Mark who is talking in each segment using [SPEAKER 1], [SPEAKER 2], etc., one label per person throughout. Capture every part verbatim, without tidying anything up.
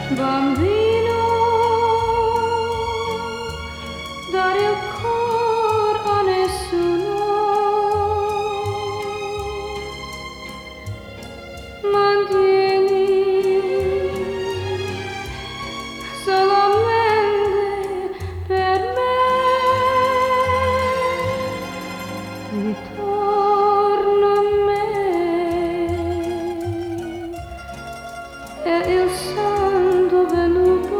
[SPEAKER 1] Bambino, dare il cor a nessuno, mantieni solamente per me. Ritorna a me è il santo venuto.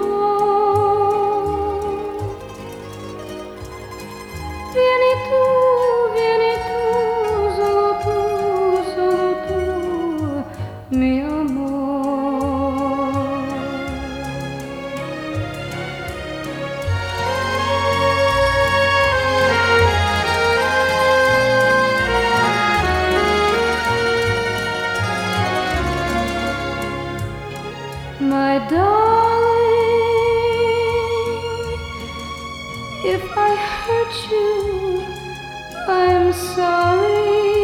[SPEAKER 1] Vieni tu, vieni tu, solo tu, solo tu, mio amore. My darling, if I hurt you, I'm sorry.